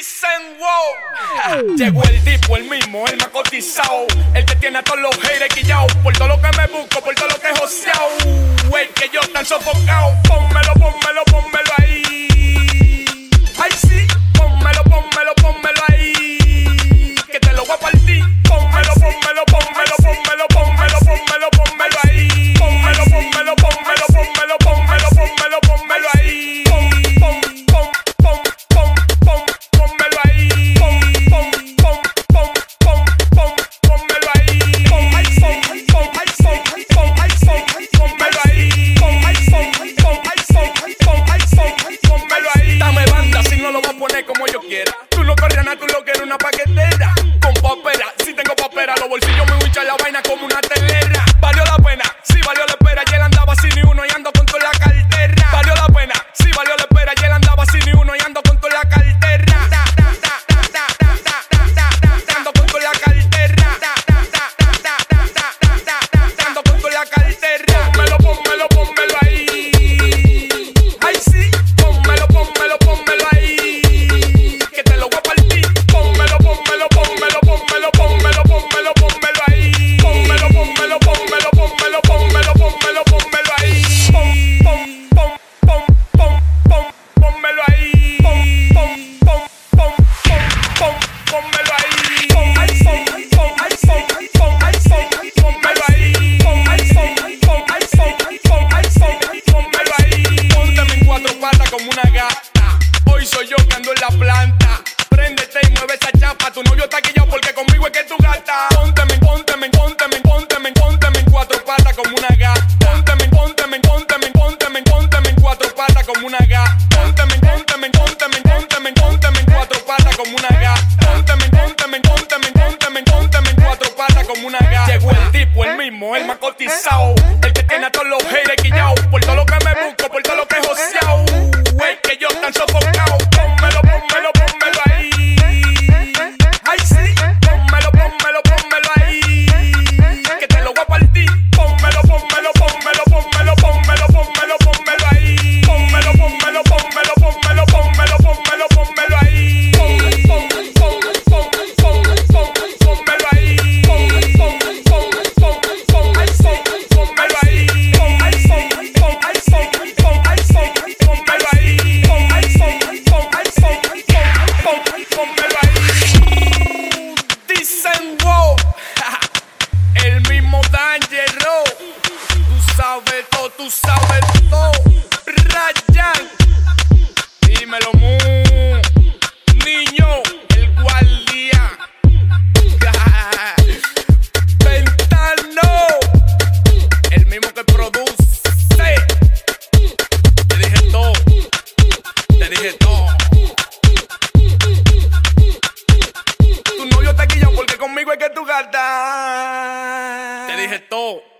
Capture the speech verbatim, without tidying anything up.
Dicen wow. Llegó el tipo, el mismo, el más cotizado, el que tiene a todos los haters quillados por todo lo que me busco, por todo lo que he joseado. El que yo tan sofocado. Pónmelo, pónmelo, pónmelo ahí. Ay sí, pónmelo, pónmelo, pónmelo ahí, que te lo voy a partir. Pónmelo, pónmelo, pónmelo, pónmelo, pónmelo, pónmelo, pónmelo ahí. Pónmelo, pónmelo, pónmelo, pónmelo, pónmelo, pónmelo, pónmelo ahí. Pom, pom, pom, pom, pom, pom, pónmelo ahí. Pom, pom, pom, pom, pom, pom, pónmelo ahí. Pom, pom, pom, pom, pom, pónmelo ahí. Pom, pom, pom, pom, pom, pónmelo ahí. Dame banda si no lo voy a poner como yo quiera. Tú no corres nada, tú lo quieres una paquetera. Con papera, si tengo papera, los bolsillos me hinchan la vaina como una telera. Valió la pena, sí valió la espera. Y él andaba sin ni uno y ando con toda la cartera. Valió la pena, sí valió la espera. Y él andaba sin ni uno y ando con toda la cartera. Ando con toda la cartera. Ando con toda la cartera. Pónmelo, pónmelo, pónmelo ahí. Ay sí, pónmelo, pónmelo, pónmelo ahí, que te lo voy a partir. Pónmelo, pónmelo, pónmelo, pónmelo, pónmelo, pónmelo, pónmelo ahí. Pónmelo, pónmelo, pónmelo, pónmelo, pónmelo, pónmelo, pónmelo ahí. Pom, pom, pom, pom, pom, pom, pónmelo ahí. Pom, pom, pom, pom, pom, pom, pónmelo ahí. Pom, ay, pom, pom, ay, pom, pom, ay, pom, pónmelo ahí. Pom, ay, pom, pom, ay, pom, pom, ay, pom, pónmelo ahí. Pónteme en cuatro patas como una gata. Hoy soy yo que ando en la planta. Préndete y mueve esa chapa. Tu novio está quillado porque conmigo es que tú gata. Pónteme, pónteme, pónteme, pónteme, pónteme en cuatro patas como una gata. Pónteme, pónteme, pónteme, pónteme, pónteme en cuatro patas como una gata. Pónteme, pónteme, pónteme, pónteme, pónteme en cuatro patas como una gata. Pónteme, pónteme, pónteme, pónteme, pónteme en cuatro patas como una gata. Llegó el tipo, el mismo, el más cotizado, el que tiene a todos los haters quillados por todo lo que me busco, por todo lo que he joseado. El que yo tan sofocado. Pónmelo, pónmelo, pónmelo ahí. Ay sí, pónmelo, pónmelo, pónmelo ahí, que te lo voy a partir. Pónmelo, pónmelo, pónmelo, pónmelo, pónmelo, pónmelo, pónmelo ahí. Pónmelo, pónmelo, pónmelo, pónmelo, pónmelo, pónmelo, pónmelo ahí. Pom, pom, pom, pom, pom, pom, pónmelo ahí. Pom, pom, pom, pom, pom, ay, pom, pónmelo ahí. Pom, ay, pom, pom, ay, pom, pom, ay, pom, pónmelo ahí. Pom, ay, pom, pom, ay, pom, pom, pom, pónmelo ahí. Dicen wow. El mismo Dangerous. Tú sabes todo, tú sabes todo. Ryan, dímelo mu. Niño, el guardia. Ventano, el mismo que produce. Te dije todo, te dije todo. Tu novio está quillado porque conmigo es que tú gastas. Te dije todo.